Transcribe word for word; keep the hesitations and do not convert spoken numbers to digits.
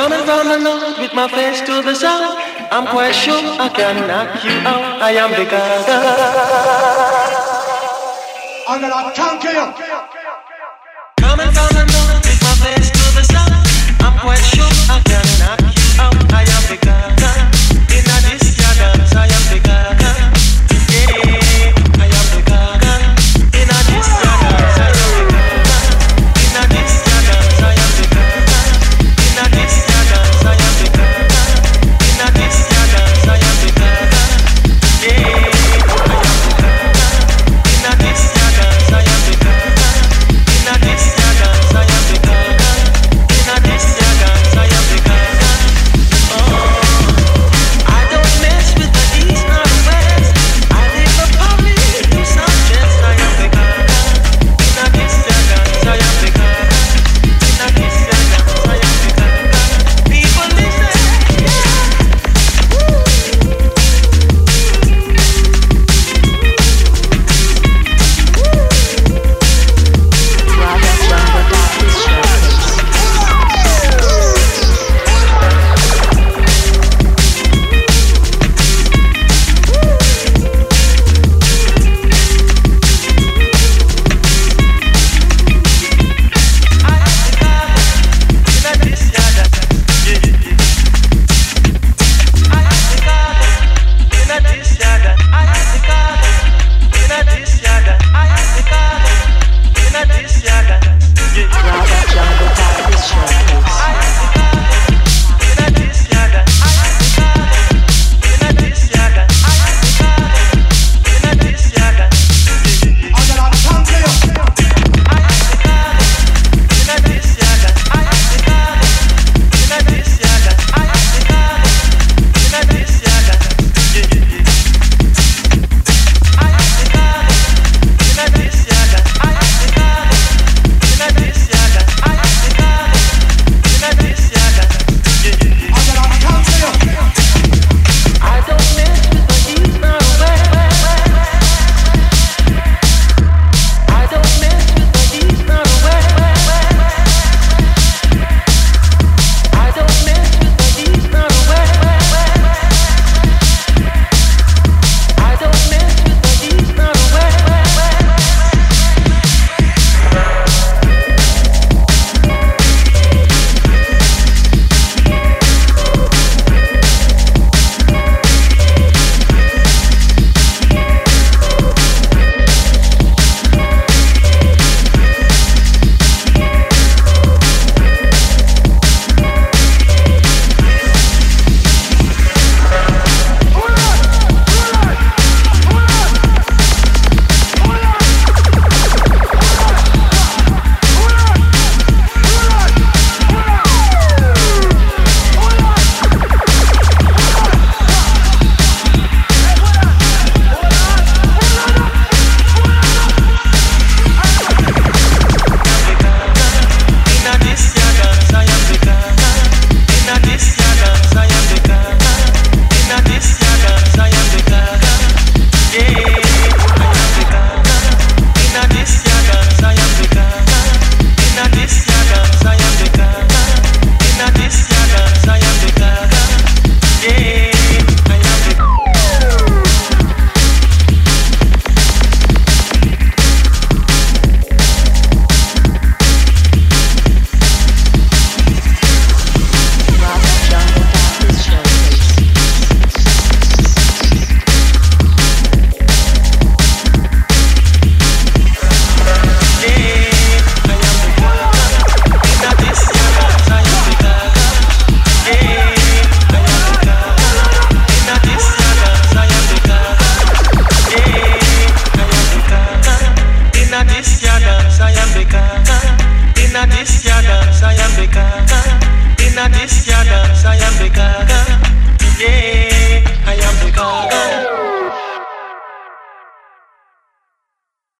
Coming from the north with my face to the south, I'm quite sure I can knock you out. I am the Gaga. I'm gonna conquer you. Coming from the north with my face to the south, I'm quite sure I can knock you out. I am the Gaga. In a this ya dance, I am the Gaga. Yeah, I am the Gaga. In a this ya dance, I am the Gaga. In a this ya dance, I am the Gaga. In a this ya dance, I am the Gaga. In a this ya dance, I am the Gaga. Yeah, I am the Gaga. In a this ya dance, I am the Gaga. In a this ya dance, I am the Gaga. In a this ya dance, I am the Gaga. Oh, I don't mess with the east nor the west. I leave the public to some chance. I am the Gaga. In a this ya dance, I am the Gaga. In a this ya dance, I am the Gaga. People listen, yeah. I am the Gaga. In a this